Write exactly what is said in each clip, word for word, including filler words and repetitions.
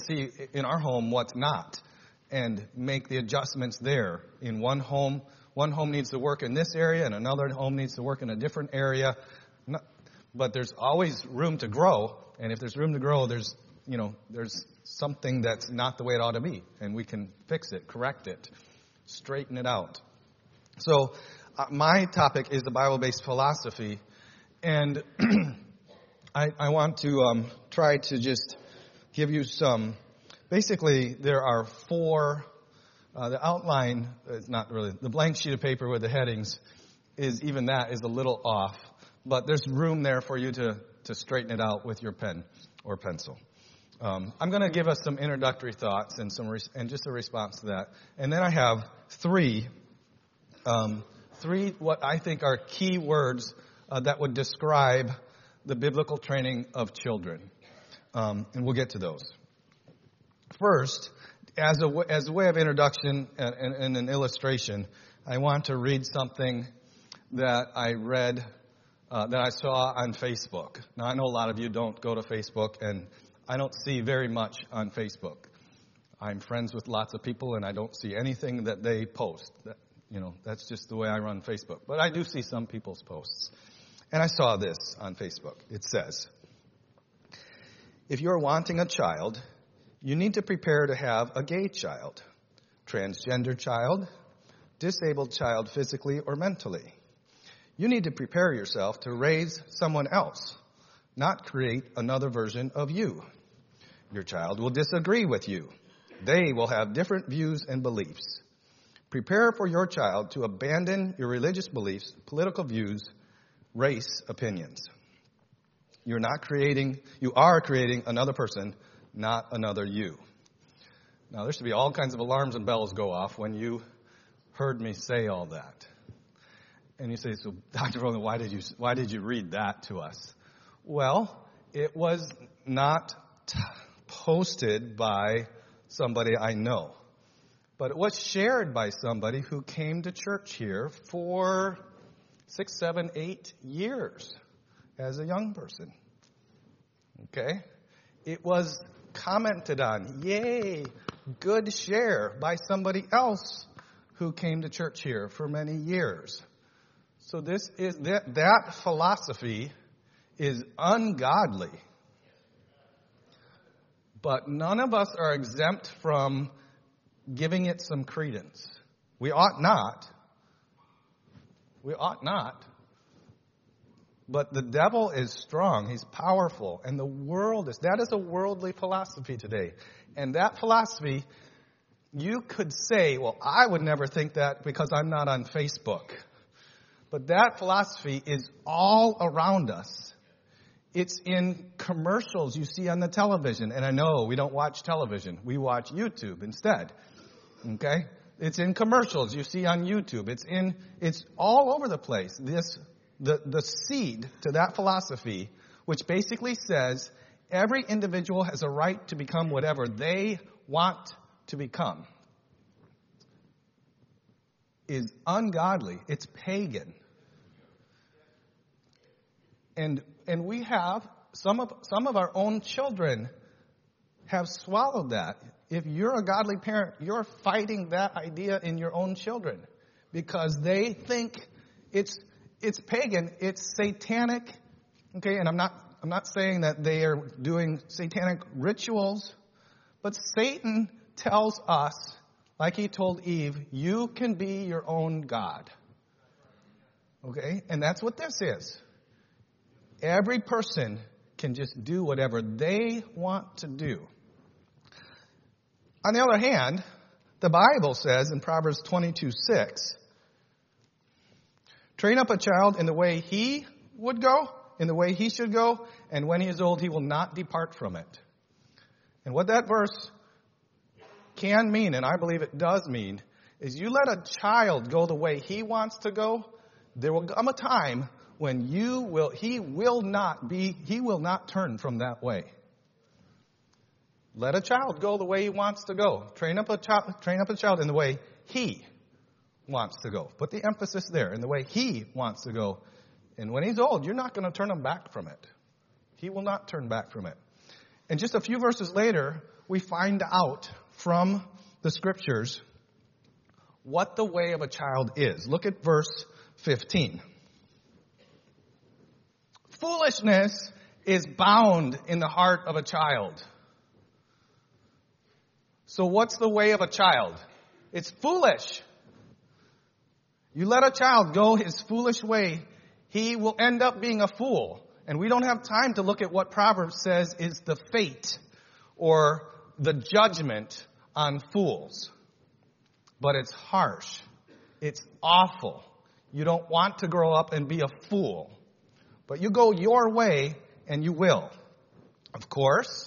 see in our home what's not and make the adjustments there. In one home, one home needs to work in this area and another home needs to work in a different area. But there's always room to grow. And if there's room to grow, there's, you know, there's something that's not the way it ought to be. And we can fix it, correct it, straighten it out. So uh, my topic is the Bible-based philosophy. And I, I want to um, try to just give you some, basically there are four, uh, the outline is not really, the blank sheet of paper with the headings is, even that is a little off. But there's room there for you to, to straighten it out with your pen or pencil. Um, I'm going to give us some introductory thoughts and some res- and just a response to that. And then I have three, um, three what I think are key words uh, that would describe the biblical training of children. Um, and we'll get to those. First, as a, as a way of introduction and, and, and an illustration, I want to read something that I read, uh, that I saw on Facebook. Now, I know a lot of you don't go to Facebook, and I don't see very much on Facebook. I'm friends with lots of people, and I don't see anything that they post. That, you know, that's just the way I run Facebook. But I do see some people's posts. And I saw this on Facebook. It says, if you're wanting a child, you need to prepare to have a gay child, transgender child, disabled child physically or mentally. You need to prepare yourself to raise someone else, not create another version of you. Your child will disagree with you. They will have different views and beliefs. Prepare for your child to abandon your religious beliefs, political views, race opinions. You're not creating, you are creating another person, not another you. Now, there should be all kinds of alarms and bells go off when you heard me say all that. And you say, so Doctor Rowland, why did you, why did you read that to us? Well, it was not t- posted by somebody I know, but it was shared by somebody who came to church here for six, seven, eight years as a young person. Okay? It was commented on, yay, good share, by somebody else who came to church here for many years. So this is that, that philosophy is ungodly. But none of us are exempt from giving it some credence. We ought not. We ought not. But the devil is strong. He's powerful. And the world is, that is a worldly philosophy today. And that philosophy, you could say, well, I would never think that because I'm not on Facebook. But that philosophy is all around us. It's in commercials you see on the television. And I know we don't watch television. We watch YouTube instead. Okay? It's in commercials you see on YouTube. It's in, it's all over the place. This, the, the seed to that philosophy, which basically says every individual has a right to become whatever they want to become, is ungodly. It's pagan. And and we have, some of some of our own children have swallowed that. If you're a godly parent, you're fighting that idea in your own children because they think it's it's pagan, it's satanic. Okay, and I'm not I'm not saying that they are doing satanic rituals, but Satan tells us, like he told Eve, you can be your own God. Okay, and that's what this is. Every person can just do whatever they want to do. On the other hand, the Bible says in Proverbs twenty-two six, train up a child in the way he would go, in the way he should go, and when he is old, he will not depart from it. And what that verse can mean, and I believe it does mean, is you let a child go the way he wants to go, there will come a time when you will, he will not be, he will not turn from that way. Let a child go the way he wants to go. Train up a child, train up a child in the way he wants to go. Put the emphasis there, in the way he wants to go. And when he's old, you're not going to turn him back from it. He will not turn back from it. And just a few verses later, we find out from the scriptures what the way of a child is. Look at verse fifteen. Foolishness is bound in the heart of a child. So what's the way of a child? It's foolish. You let a child go his foolish way, he will end up being a fool. And we don't have time to look at what Proverbs says is the fate or the judgment on fools. But it's harsh. It's awful. You don't want to grow up and be a fool. But you go your way and you will. Of course,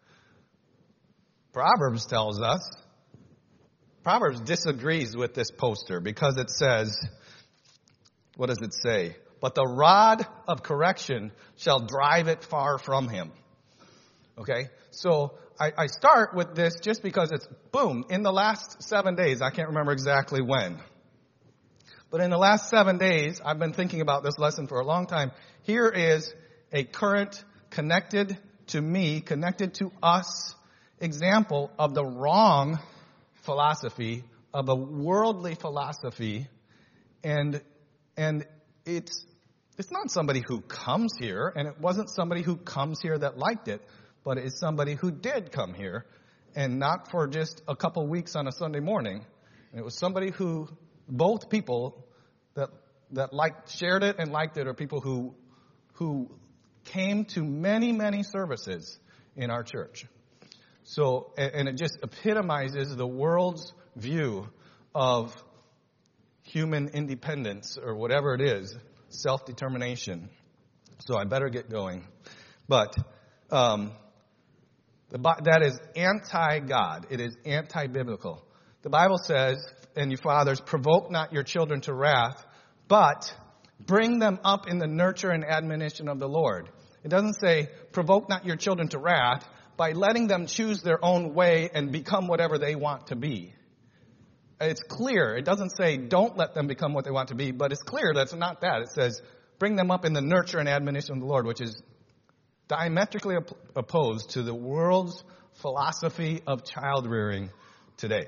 Proverbs tells us, Proverbs disagrees with this poster because it says, what does it say? But the rod of correction shall drive it far from him. Okay? So I, I start with this just because it's, boom, in the last seven days, I can't remember exactly when. But in the last seven days, I've been thinking about this lesson for a long time. Here is a current, connected to me, connected to us, example of the wrong philosophy, of a worldly philosophy. And, and it's, it's not somebody who comes here, and it wasn't somebody who comes here that liked it, but it's somebody who did come here, and not for just a couple weeks on a Sunday morning. And it was somebody who, both people that that liked, shared it and liked it, are people who who came to many, many services in our church. So, and it just epitomizes the world's view of human independence, or whatever it is, self-determination. So I better get going. But um, the, that is anti-God. It is anti-biblical. The Bible says, and you fathers, provoke not your children to wrath, but bring them up in the nurture and admonition of the Lord. It doesn't say, provoke not your children to wrath by letting them choose their own way and become whatever they want to be. It's clear. It doesn't say, don't let them become what they want to be, but it's clear that's not that. It says, bring them up in the nurture and admonition of the Lord, which is diametrically op- opposed to the world's philosophy of child rearing today.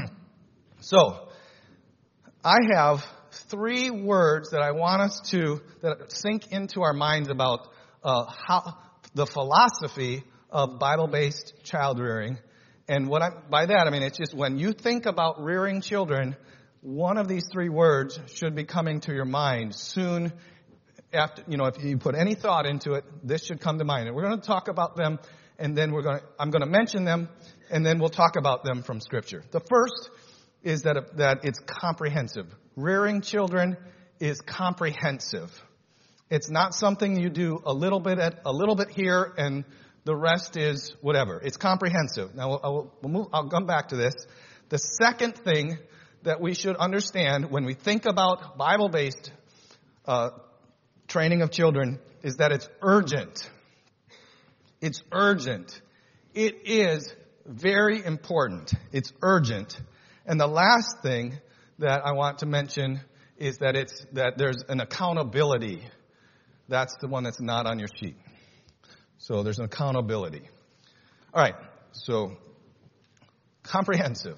So, I have three words that I want us to that sink into our minds about uh, how the philosophy of Bible-based child rearing. And what I, by that, I mean, it's just when you think about rearing children, one of these three words should be coming to your mind soon after, you know, if you put any thought into it, this should come to mind. And we're going to talk about them, and then we're going to, I'm going to mention them, and then we'll talk about them from Scripture. The first is that, that it's comprehensive. Rearing children is comprehensive. It's not something you do a little bit at, a little bit here, and the rest is whatever. It's comprehensive. Now, I'll, we'll move, I'll come back to this. The second thing that we should understand when we think about Bible-based uh, training of children is that it's urgent. It's urgent. It is very important. It's urgent. And the last thing that I want to mention is that it's that there's an accountability. That's the one that's not on your sheet. So there's an accountability. All right. So comprehensive.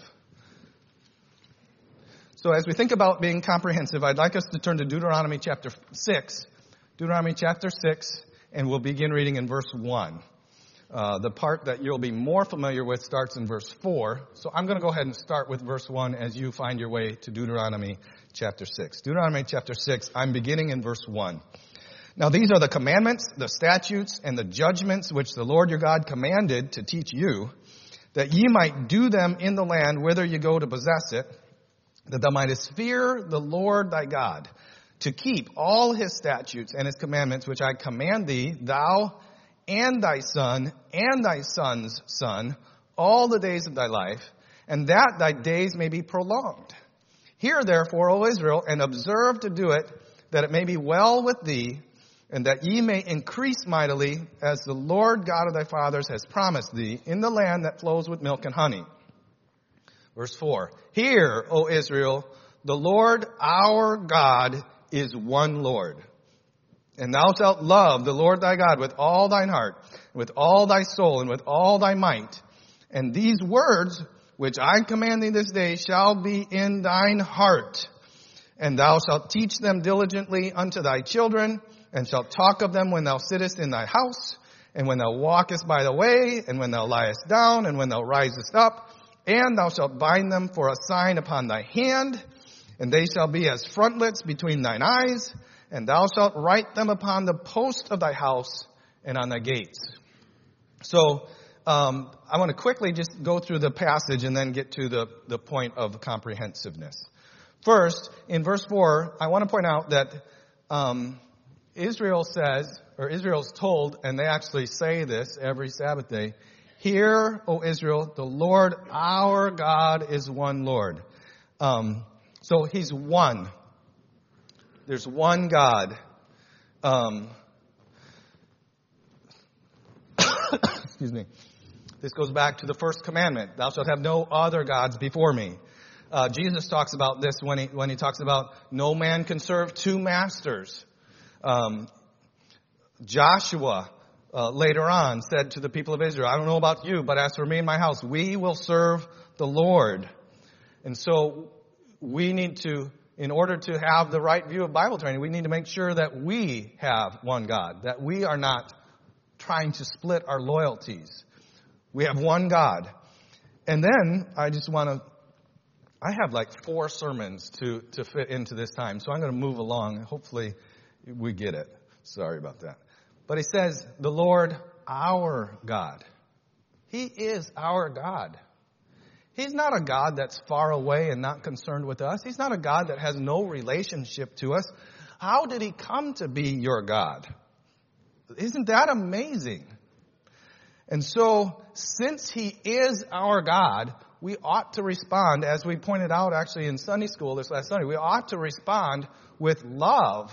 So as we think about being comprehensive, I'd like us to turn to Deuteronomy chapter six. Deuteronomy chapter six, and we'll begin reading in verse one. Uh, the part that you'll be more familiar with starts in verse four. So I'm going to go ahead and start with verse one as you find your way to Deuteronomy chapter six. Deuteronomy chapter six, I'm beginning in verse one. Now these are the commandments, the statutes, and the judgments which the Lord your God commanded to teach you, that ye might do them in the land whither ye go to possess it, that thou mightest fear the Lord thy God, to keep all his statutes and his commandments which I command thee, thou and thy son and thy son's son, all the days of thy life, and that thy days may be prolonged. Hear therefore, O Israel, and observe to do it, that it may be well with thee, and that ye may increase mightily, as the Lord God of thy fathers has promised thee, in the land that flows with milk and honey. Verse four, Hear, O Israel, the Lord our God is one Lord. And thou shalt love the Lord thy God with all thine heart, with all thy soul, and with all thy might. And these words, which I command thee this day, shall be in thine heart. And thou shalt teach them diligently unto thy children, and shalt talk of them when thou sittest in thy house, and when thou walkest by the way, and when thou liest down, and when thou risest up. And thou shalt bind them for a sign upon thy hand, and they shall be as frontlets between thine eyes, and thou shalt write them upon the post of thy house and on thy gates. So, um, I want to quickly just go through the passage and then get to the, the point of comprehensiveness. First, in verse four, I want to point out that um, Israel says, or Israel's told, and they actually say this every Sabbath day, "Hear, O Israel, the Lord our God is one Lord." Um, so he's one. There's one God. Um, excuse me. This goes back to the first commandment. Thou shalt have no other gods before me. Uh, Jesus talks about this when he, when he talks about no man can serve two masters. Um, Joshua, uh, later on said to the people of Israel, "I don't know about you, but as for me and my house, we will serve the Lord." And so we need to, in order to have the right view of Bible training, we need to make sure that we have one God, that we are not trying to split our loyalties. We have one God. And then I just want to, I have like four sermons to, to fit into this time, so I'm going to move along. Hopefully we get it. Sorry about that. But he says, the Lord our God. He is our God. He's not a God that's far away and not concerned with us. He's not a God that has no relationship to us. How did he come to be your God? Isn't that amazing? And so, since he is our God, we ought to respond, as we pointed out actually in Sunday school this last Sunday, we ought to respond with love.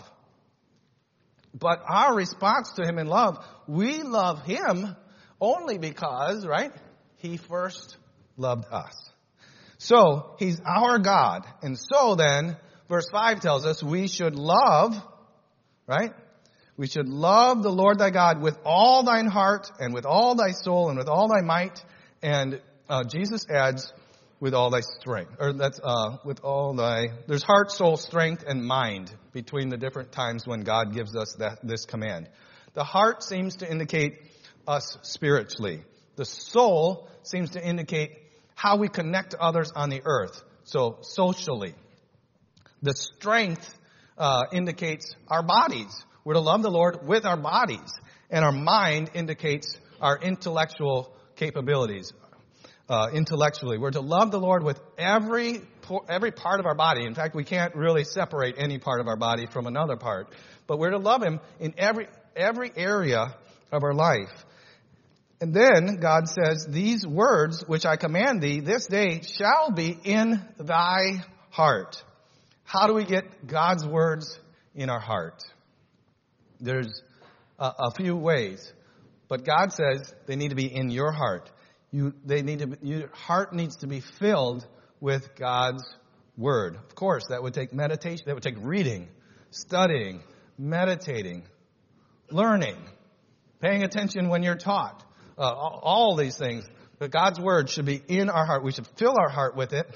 But our response to him in love, we love him only because, right, he first loved us. So, he's our God. And so then, verse five tells us we should love, right? We should love the Lord thy God with all thine heart and with all thy soul and with all thy might. And uh, Jesus adds, with all thy strength. Or that's uh, with all thy... There's heart, soul, strength, and mind between the different times when God gives us that this command. The heart seems to indicate us spiritually. The soul seems to indicate how we connect to others on the earth. So socially. The strength uh, indicates our bodies. We're to love the Lord with our bodies. And our mind indicates our intellectual capabilities. Uh, intellectually. We're to love the Lord with every every part of our body. In fact, we can't really separate any part of our body from another part. But we're to love him in every every area of our life. And then God says, these words which I command thee this day shall be in thy heart. How do we get God's words in our heart? There's a, a few ways, but God says they need to be in your heart. You, they need to. Your heart needs to be filled with God's word. Of course, that would take meditation. That would take reading, studying, meditating, learning, paying attention when you're taught. Uh, all, all these things. But God's word should be in our heart. We should fill our heart with it,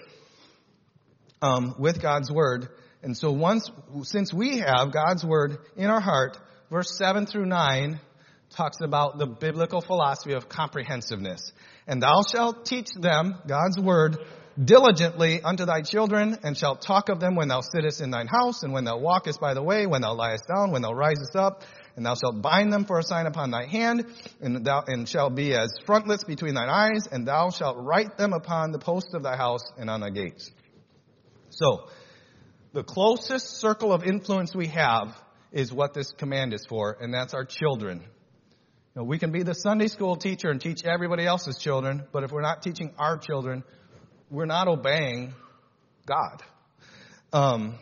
um, with God's word. And so once, since we have God's word in our heart, verse seven through nine talks about the biblical philosophy of comprehensiveness. And thou shalt teach them, God's word, diligently unto thy children, and shalt talk of them when thou sittest in thine house, and when thou walkest by the way, when thou liest down, when thou risest up, and thou shalt bind them for a sign upon thy hand, and thou and shall be as frontlets between thine eyes, and thou shalt write them upon the posts of thy house and on thy gates. So, the closest circle of influence we have is what this command is for, and that's our children. You know, we can be the Sunday school teacher and teach everybody else's children, but if we're not teaching our children, we're not obeying God. Um,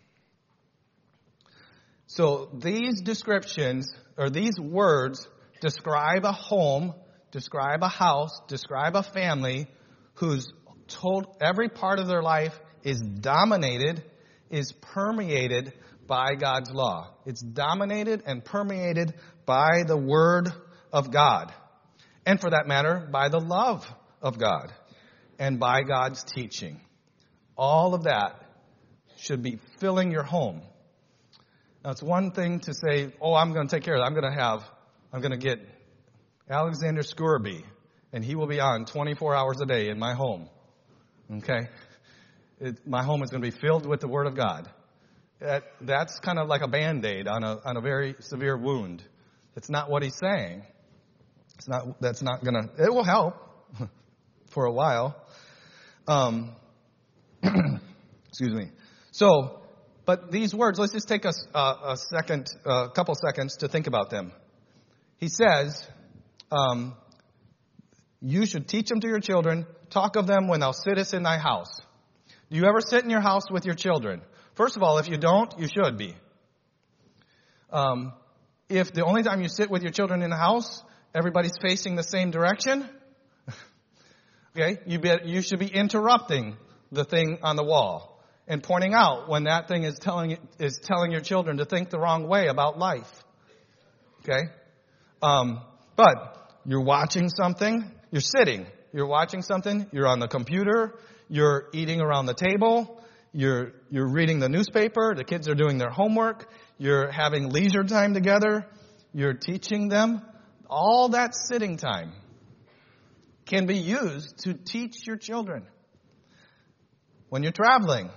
so these descriptions, or these words, describe a home, describe a house, describe a family whose total, every part of their life is dominated, is permeated by God's law. It's dominated and permeated by the Word of God. And for that matter, by the love of God and by God's teaching. All of that should be filling your home. Now, it's one thing to say, oh, I'm going to take care of it. I'm going to have, I'm going to get Alexander Scourby, and he will be on twenty-four hours a day in my home. Okay? It, my home is going to be filled with the Word of God. That, that's kind of like a Band-Aid on a, on a very severe wound. That's not what he's saying. It's not, that's not going to, it will help for a while. Um, excuse me. So, but these words, let's just take a, a, a second, a couple seconds to think about them. He says, um, you should teach them to your children, talk of them when thou sittest in thy house. Do you ever sit in your house with your children? First of all, if you don't, you should be. Um, if the only time you sit with your children in the house, everybody's facing the same direction, okay, you, be, you should be interrupting the thing on the wall and pointing out when that thing is telling is telling your children to think the wrong way about life. Okay? Um, but you're watching something, you're sitting, you're watching something, you're on the computer, you're eating around the table, you're you're reading the newspaper, the kids are doing their homework, you're having leisure time together, you're teaching them. All that sitting time can be used to teach your children. When you're traveling,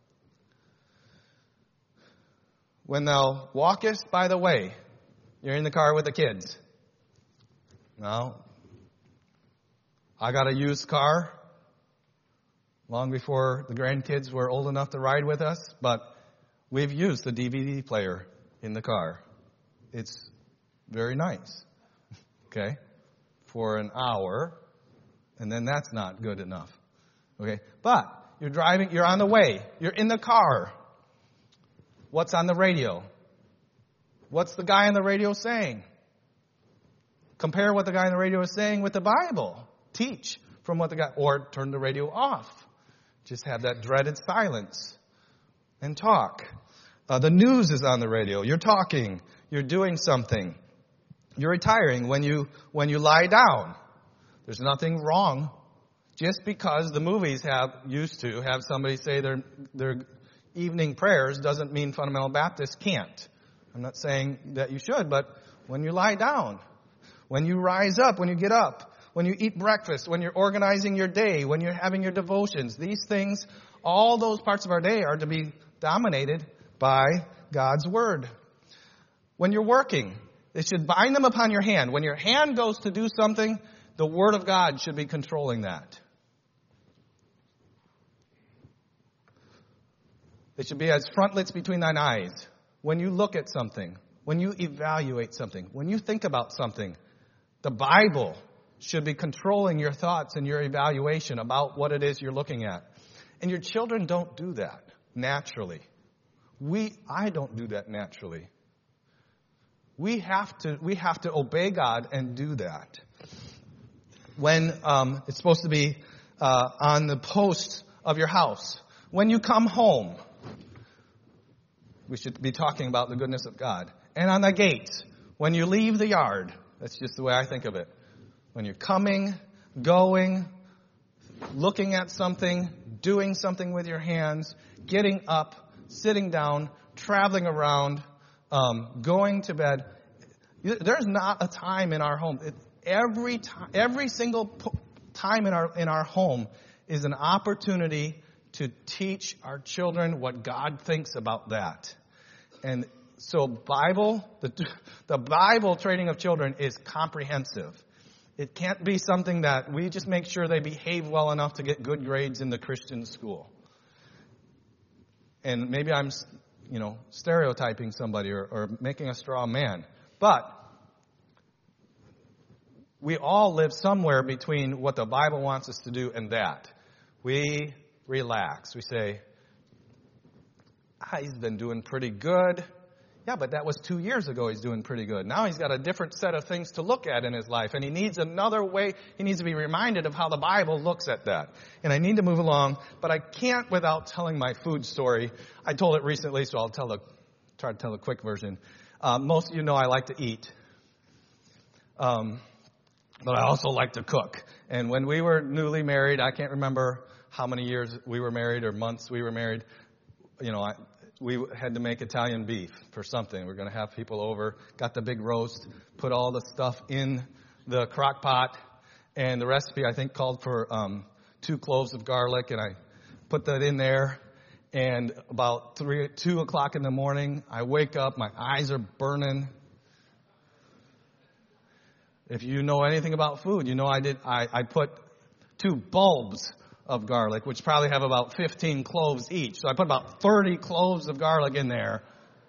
when thou walkest by the way, you're in the car with the kids. Now, I got a used car long before the grandkids were old enough to ride with us, but we've used the D V D player in the car. It's very nice, okay, for an hour, and then that's not good enough, okay? But you're driving, you're on the way, you're in the car. What's on the radio? What's the guy on the radio saying? Compare what the guy on the radio is saying with the Bible. Teach from what the guy, or turn the radio off. Just have that dreaded silence and talk. Uh, the news is on the radio. You're talking. You're doing something. You're retiring when you when you lie down. There's nothing wrong. Just because the movies have used to have somebody say their their evening prayers doesn't mean Fundamental Baptists can't. I'm not saying that you should, but when you lie down, when you rise up, when you get up, when you eat breakfast, when you're organizing your day, when you're having your devotions, these things, all those parts of our day are to be dominated by God's Word. When you're working, it should bind them upon your hand. When your hand goes to do something, the Word of God should be controlling that. It should be as frontlets between thine eyes. When you look at something, when you evaluate something, when you think about something, the Bible should be controlling your thoughts and your evaluation about what it is you're looking at. And your children don't do that naturally. We, I don't do that naturally. We have to, we have to obey God and do that. When um, it's supposed to be uh, on the posts of your house. When you come home, we should be talking about the goodness of God. And on the gates, when you leave the yard, that's just the way I think of it. When you're coming, going, looking at something, doing something with your hands, getting up, sitting down, traveling around, um, going to bed. There's not a time in our home. It, every time, every single po- time in our in our home is an opportunity to teach our children what God thinks about that. And so Bible, the, the Bible training of children is comprehensive. It can't be something that we just make sure they behave well enough to get good grades in the Christian school. And maybe I'm, you know, stereotyping somebody or, or making a straw man. But we all live somewhere between what the Bible wants us to do and that. We relax. We say, ah, he's been doing pretty good. Yeah, but that was two years ago he's doing pretty good. Now he's got a different set of things to look at in his life, and he needs another way. He needs to be reminded of how the Bible looks at that. And I need to move along, but I can't without telling my food story. I told it recently, so I'll tell the, try to tell a quick version. Uh, most of you know I like to eat. Um, but I also like to cook. And when we were newly married, I can't remember how many years we were married or months we were married. You know, I, we had to make Italian beef for something. We we're going to have people over. Got the big roast, put all the stuff in the crock pot, and the recipe I think called for um, two cloves of garlic, and I put that in there. And about three, two o'clock in the morning, I wake up, my eyes are burning. If you know anything about food, you know I did. I, I put two bulbs of garlic, which probably have about fifteen cloves each. So I put about thirty cloves of garlic in there.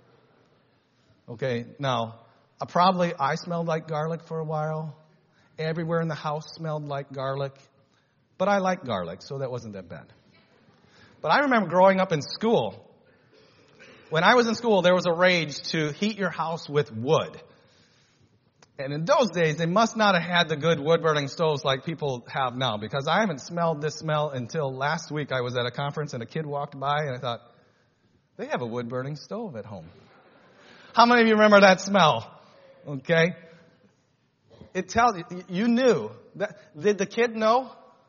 Okay, now, uh, probably I smelled like garlic for a while. Everywhere in the house smelled like garlic. But I like garlic, so that wasn't that bad. But I remember growing up in school. When I was in school, there was a rage to heat your house with wood. And in those days, they must not have had the good wood-burning stoves like people have now, because I haven't smelled this smell until last week. I was at a conference and a kid walked by and I thought, they have a wood-burning stove at home. How many of you remember that smell? Okay. It tells you, you knew. That, did the kid know?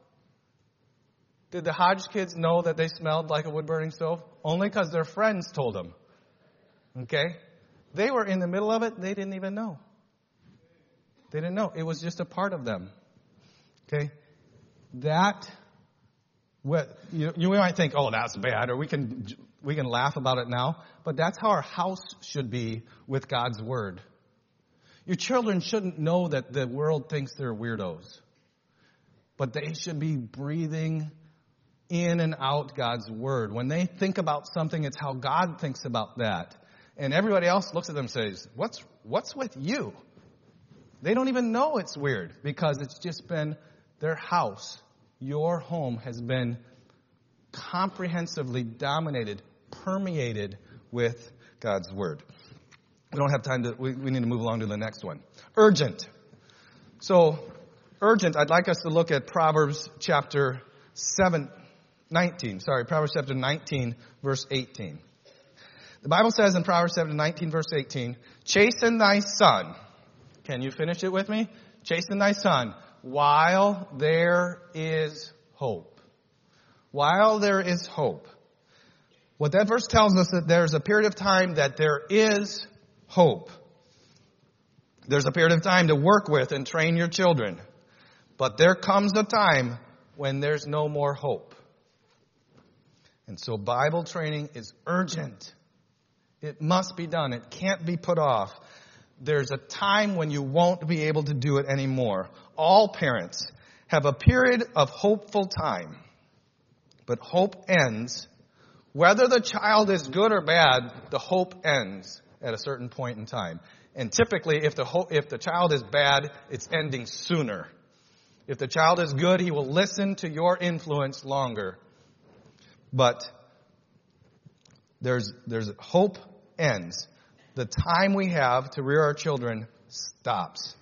Did the Hodge kids know that they smelled like a wood-burning stove? Only because their friends told them. Okay. They were in the middle of it. They didn't even know. They didn't know. It was just a part of them. Okay? That, what, you, you might think, oh, that's bad, or we can, we can laugh about it now, but that's how our house should be with God's Word. Your children shouldn't know that the world thinks they're weirdos, but they should be breathing in and out God's Word. When they think about something, it's how God thinks about that. And everybody else looks at them and says, what's, what's with you? They don't even know it's weird because it's just been their house. Your home has been comprehensively dominated, permeated with God's Word. We don't have time to, we, we need to move along to the next one. Urgent. So, urgent, I'd like us to look at Proverbs chapter seven, nineteen. Sorry, Proverbs chapter nineteen, verse eighteen. The Bible says in Proverbs chapter nineteen, verse eighteen, chasten thy son. Can you finish it with me? Chasten thy son while there is hope. While there is hope. What that verse tells us that there's a period of time that there is hope. There's a period of time to work with and train your children. But there comes a time when there's no more hope. And so Bible training is urgent. It must be done. It can't be put off. There's a time when you won't be able to do it anymore. All parents have a period of hopeful time. But hope ends. Whether the child is good or bad, the hope ends at a certain point in time. And typically, if the ho- if the child is bad, it's ending sooner. If the child is good, he will listen to your influence longer. But there's there's hope ends. The time we have to rear our children stops.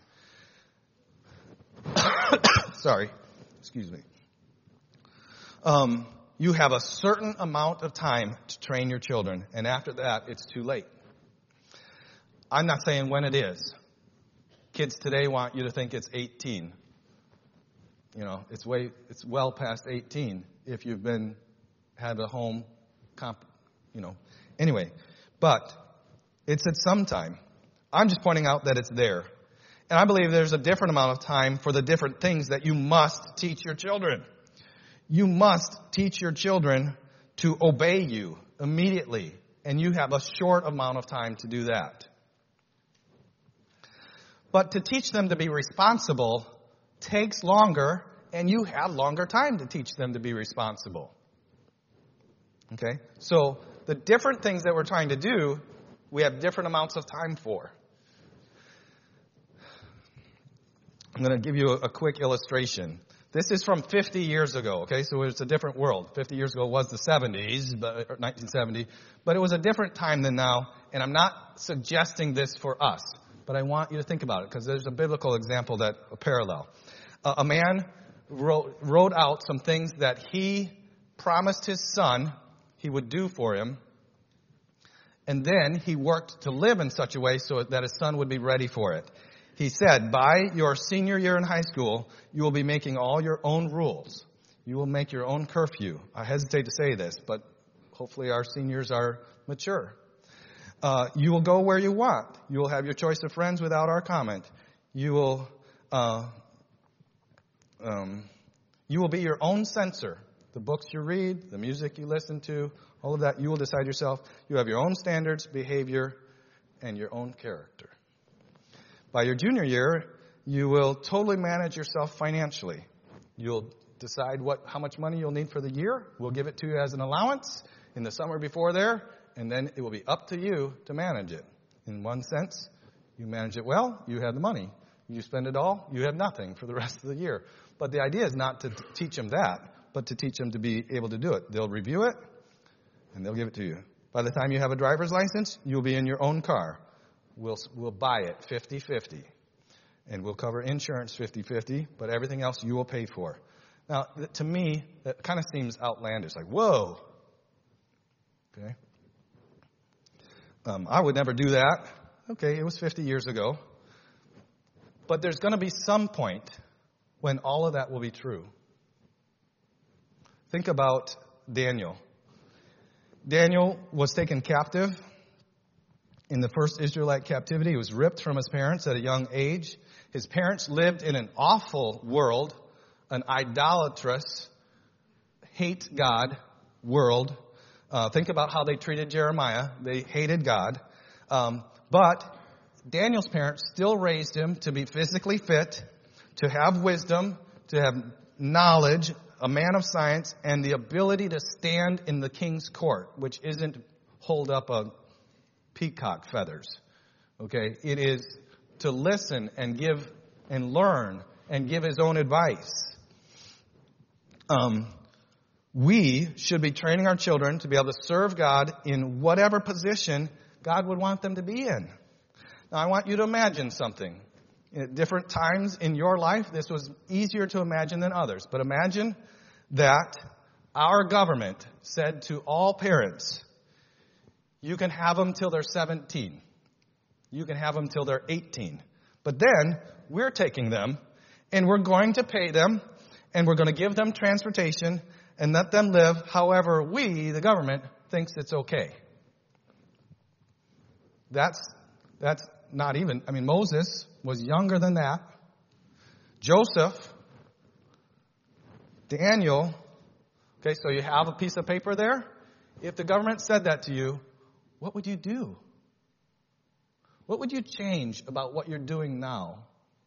Sorry. Excuse me. Um, you have a certain amount of time to train your children, and after that, it's too late. I'm not saying when it is. Kids today want you to think it's eighteen. You know, it's way, it's well past eighteen if you've been, had a home comp, you know. Anyway, but it's at some time. I'm just pointing out that it's there. And I believe there's a different amount of time for the different things that you must teach your children. You must teach your children to obey you immediately. And you have a short amount of time to do that. But to teach them to be responsible takes longer, and you have longer time to teach them to be responsible. Okay? So the different things that we're trying to do, we have different amounts of time for. I'm going to give you a, a quick illustration. This is from fifty years ago, okay? So it's a different world. fifty years ago was the seventies, but, or nineteen seventy, but it was a different time than now, and I'm not suggesting this for us, but I want you to think about it, because there's a biblical example that a parallel. Uh, a man wrote, wrote out some things that he promised his son he would do for him, and then he worked to live in such a way so that his son would be ready for it. He said, by your senior year in high school, you will be making all your own rules. You will make your own curfew. I hesitate to say this, but hopefully our seniors are mature. Uh, you will go where you want. You will have your choice of friends without our comment. You will, uh, um, you will be your own censor. The books you read, the music you listen to, all of that, you will decide yourself. You have your own standards, behavior, and your own character. By your junior year, you will totally manage yourself financially. You'll decide what how much money you'll need for the year. We'll give it to you as an allowance in the summer before there, and then it will be up to you to manage it. In one sense, you manage it well, you have the money. You spend it all, you have nothing for the rest of the year. But the idea is not to t- teach them that, but to teach them to be able to do it. They'll review it, and they'll give it to you. By the time you have a driver's license, you'll be in your own car. We'll we'll buy it fifty-fifty. And we'll cover insurance fifty-fifty, but everything else you will pay for. Now, to me, that kind of seems outlandish. Like, whoa. Okay. Um, I would never do that. Okay, it was fifty years ago. But there's going to be some point when all of that will be true. Think about Daniel. Daniel was taken captive in the first Israelite captivity. He was ripped from his parents at a young age. His parents lived in an awful world, an idolatrous, hate God world. Uh, think about how they treated Jeremiah. They hated God. Um, but Daniel's parents still raised him to be physically fit, to have wisdom, to have knowledge, a man of science, and the ability to stand in the king's court, which isn't hold up a peacock feathers. Okay? It is to listen and give and learn and give his own advice. Um, we should be training our children to be able to serve God in whatever position God would want them to be in. Now, I want you to imagine something. At different times in your life, this was easier to imagine than others. But imagine that our government said to all parents, you can have them till they're seventeen. You can have them till they're eighteen. But then we're taking them and we're going to pay them and we're going to give them transportation and let them live however we, the government, thinks it's okay. That's, that's not even, I mean, Moses was younger than that. Joseph, Daniel, okay, so you have a piece of paper there. If the government said that to you, what would you do? What would you change about what you're doing now?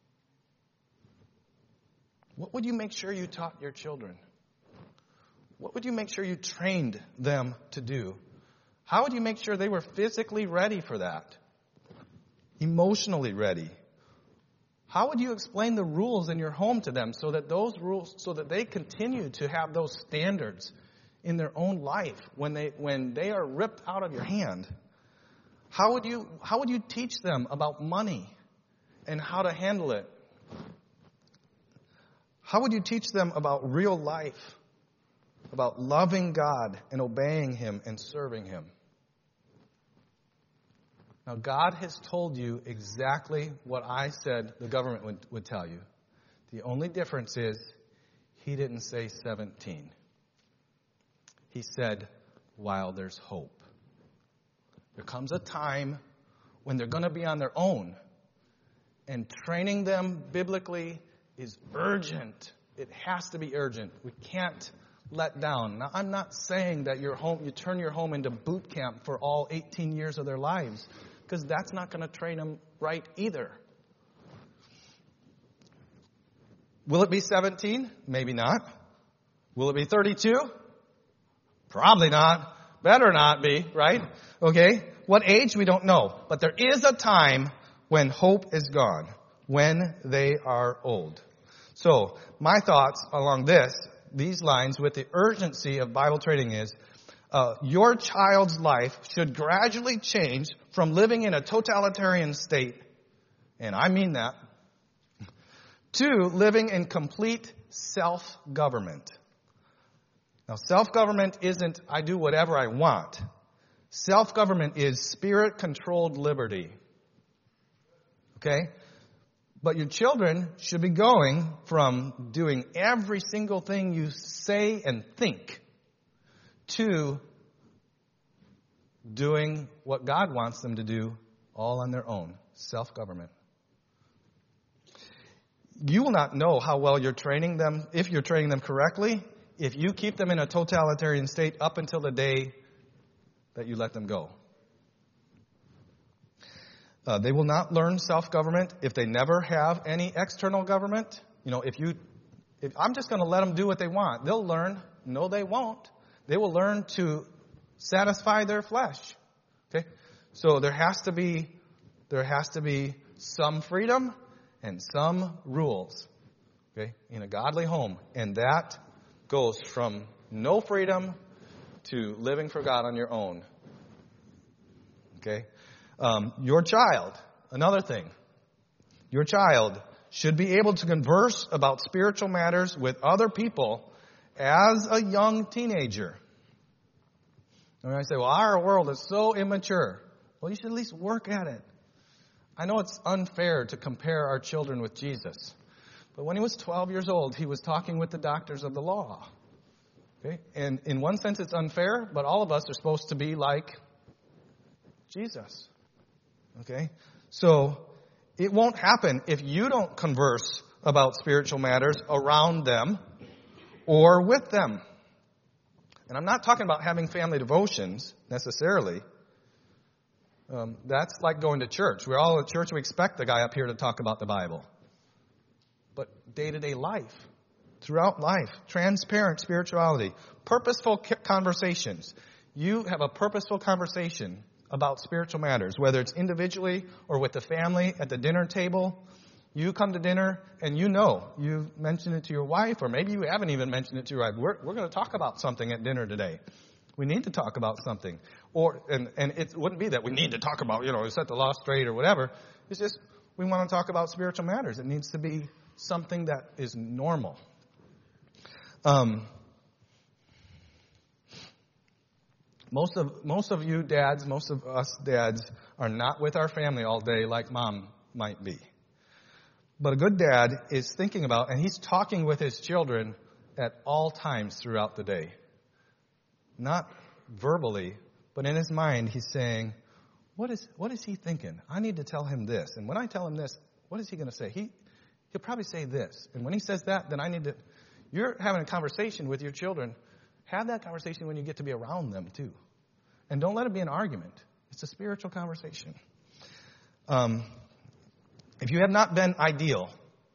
What would you make sure you taught your children? What would you make sure you trained them to do? How would you make sure they were physically ready for that? Emotionally ready? How would you explain the rules in your home to them so that those rules, so that they continue to have those standards in their own life when they when they are ripped out of your hand? How would you how would you teach them about money and how to handle it? How would you teach them about real life, about loving God and obeying Him and serving Him? Now, God has told you exactly what I said the government would, would tell you. The only difference is He didn't say seventeen. He said, while there's hope. There comes a time when they're going to be on their own. And training them biblically is urgent. It has to be urgent. We can't let down. Now, I'm not saying that your home, you turn your home into boot camp for all eighteen years of their lives, because that's not going to train them right either. Will it be seventeen? Maybe not. Will it be thirty-two? Probably not. Better not be, right? Okay? What age? We don't know. But there is a time when hope is gone, when they are old. So, my thoughts along this, these lines with the urgency of Bible training is, uh, your child's life should gradually change from living in a totalitarian state, and I mean that, to living in complete self-government. Now, self-government isn't, I do whatever I want. Self-government is spirit-controlled liberty. Okay? But your children should be going from doing every single thing you say and think to doing what God wants them to do all on their own, self-government. You will not know how well you're training them, if you're training them correctly, if you keep them in a totalitarian state up until the day that you let them go. Uh, they will not learn self-government if they never have any external government. You know, if you, if I'm just going to let them do what they want, they'll learn. No, they won't. They will learn to satisfy their flesh. Okay, so there has to be, there has to be some freedom and some rules. Okay, in a godly home, and that goes from no freedom to living for God on your own. Okay. Um, your child, another thing, your child should be able to converse about spiritual matters with other people as a young teenager. And I say, well, our world is so immature. Well, you should at least work at it. I know it's unfair to compare our children with Jesus. But when he was twelve years old, he was talking with the doctors of the law. Okay? And in one sense, it's unfair, but all of us are supposed to be like Jesus. Okay? So, it won't happen if you don't converse about spiritual matters around them or with them. And I'm not talking about having family devotions, necessarily. Um, that's like going to church. We're all at church, we expect the guy up here to talk about the Bible. But day-to-day life, throughout life, transparent spirituality, purposeful conversations. You have a purposeful conversation about spiritual matters, whether it's individually or with the family at the dinner table. You come to dinner and you know, you've mentioned it to your wife, or maybe you haven't even mentioned it to your wife. We're, we're going to talk about something at dinner today. We need to talk about something. Or, and, and it wouldn't be that we need to talk about, you know, set the law straight or whatever. It's just, we want to talk about spiritual matters. It needs to be something that is normal. Um, Most of most of you dads, most of us dads are not with our family all day like mom might be. But a good dad is thinking about, and he's talking with his children at all times throughout the day. Not verbally, but in his mind he's saying, what is what is he thinking? I need to tell him this. And when I tell him this, what is he going to say? He, he'll probably say this. And when he says that, then I need to... You're having a conversation with your children. Have that conversation when you get to be around them, too. And don't let it be an argument. It's a spiritual conversation. Um, if you have not been ideal,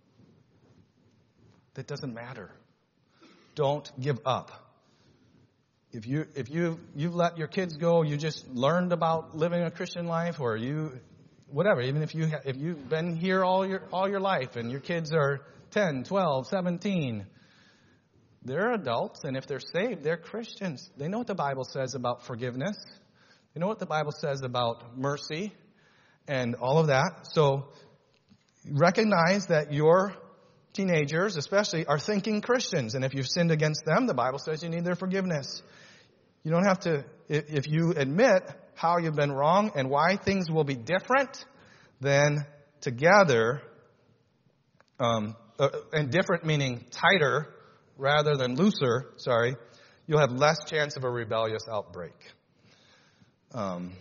that doesn't matter. Don't give up. If you if you you've let your kids go, you just learned about living a Christian life, or you whatever. Even if you ha- if you've been here all your all your life, and your kids are ten, twelve, seventeen. They're adults, and if they're saved, they're Christians. They know what the Bible says about forgiveness. They know what the Bible says about mercy and all of that. So recognize that your teenagers, especially, are thinking Christians. And if you've sinned against them, the Bible says you need their forgiveness. You don't have to, if you admit how you've been wrong and why things will be different, then together, um, uh, and different meaning tighter, rather than looser, sorry, you'll have less chance of a rebellious outbreak. Um,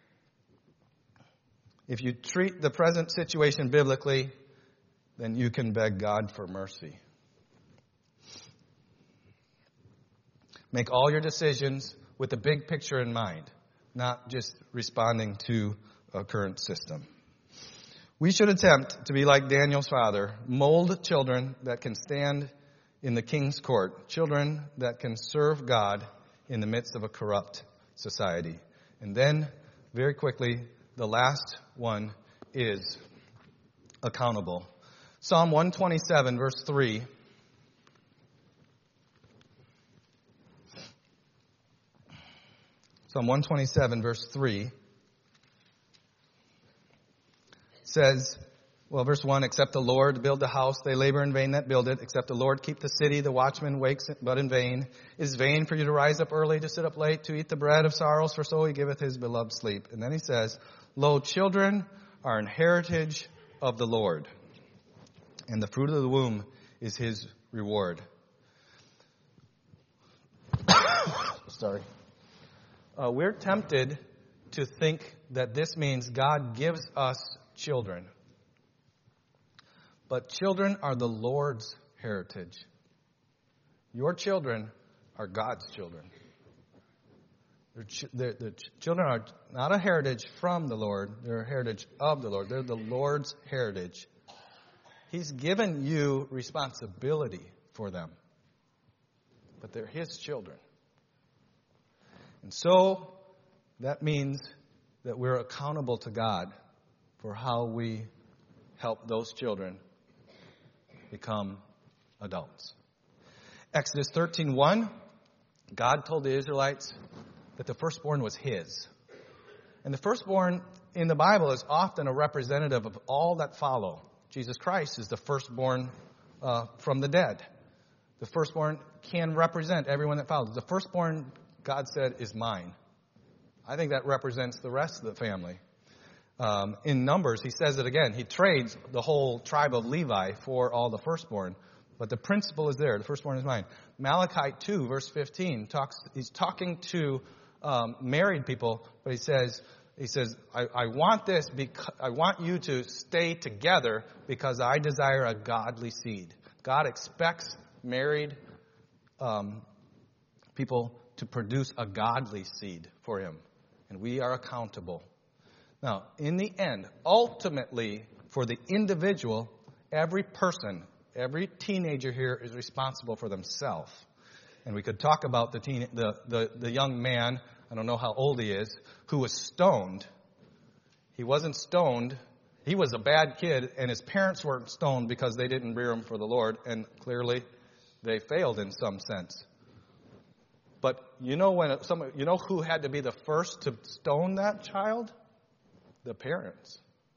if you treat the present situation biblically, then you can beg God for mercy. Make all your decisions with the big picture in mind, not just responding to a current system. We should attempt to be like Daniel's father, mold children that can stand in the king's court, children that can serve God in the midst of a corrupt society. And then, very quickly, the last one is accountable. Psalm one twenty-seven, verse three. Psalm one twenty-seven, verse three says, well, verse one, except the Lord build the house, they labor in vain that build it. Except the Lord keep the city, the watchman wakes but in vain. It is vain for you to rise up early, to sit up late, to eat the bread of sorrows, for so he giveth his beloved sleep. And then he says, lo, children are an heritage of the Lord. and the fruit of the womb is his reward. Sorry. Uh, we're tempted to think that this means God gives us children. But children are the Lord's heritage. Your children are God's children. Their ch- their, their ch- children are not a heritage from the Lord. They're a heritage of the Lord. They're the Lord's heritage. He's given you responsibility for them. But they're his children. And so that means that we're accountable to God for how we help those children become adults. Exodus thirteen one, God told the Israelites that the firstborn was his. And the firstborn in the Bible is often a representative of all that follow. Jesus Christ is the firstborn uh, from the dead. The firstborn can represent everyone that follows. The firstborn, God said, is mine. I think that represents the rest of the family. Um, in Numbers, he says it again. He trades the whole tribe of Levi for all the firstborn. But the principle is there. The firstborn is mine. Malachi two, verse fifteen, talks. He's talking to um, married people, but he says, he says, I, I want this because I want you to stay together because I desire a godly seed. God expects married um, people to produce a godly seed for him, and we are accountable. Now, in the end, ultimately, for the individual, every person, every teenager here is responsible for themselves. And we could talk about the, teen, the, the, the young man, I don't know how old he is, who was stoned. He wasn't stoned. He was a bad kid, and his parents weren't stoned because they didn't rear him for the Lord, and clearly they failed in some sense. But you know when some, you know who had to be the first to stone that child? The parents.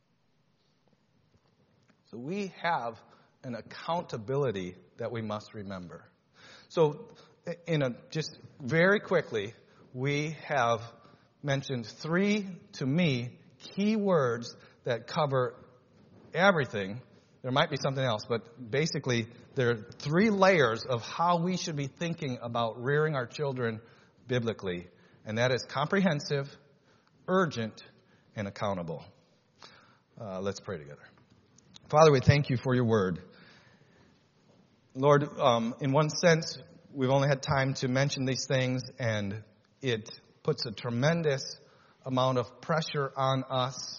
So we have an accountability that we must remember. So, in a just very quickly, we have mentioned three, to me, key words that cover everything. There might be something else, but basically, there are three layers of how we should be thinking about rearing our children biblically, and that is comprehensive, urgent, and accountable. Uh, let's pray together. Father, we thank you for your word. Lord, um, in one sense, we've only had time to mention these things, and it puts a tremendous amount of pressure on us.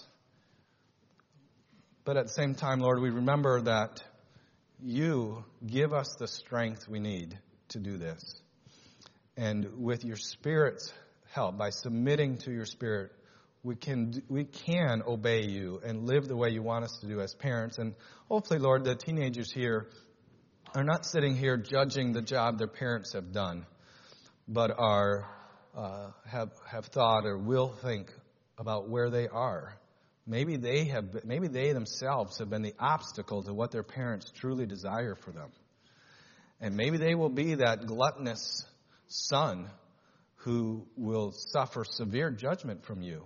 But at the same time, Lord, we remember that you give us the strength we need to do this. And with your Spirit's help, by submitting to your Spirit, we can we can obey you and live the way you want us to do as parents. And hopefully, Lord, the teenagers here are not sitting here judging the job their parents have done, but are uh, have have thought or will think about where they are. Maybe they have. Maybe they themselves have been the obstacle to what their parents truly desire for them, and maybe they will be that gluttonous son who will suffer severe judgment from you.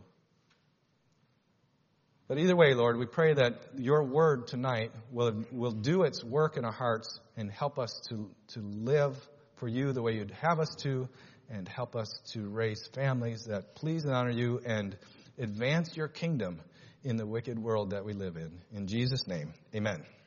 But either way, Lord, we pray that your word tonight will will do its work in our hearts and help us to, to live for you the way you'd have us to, and help us to raise families that please and honor you and advance your kingdom in the wicked world that we live in. In Jesus' name, amen.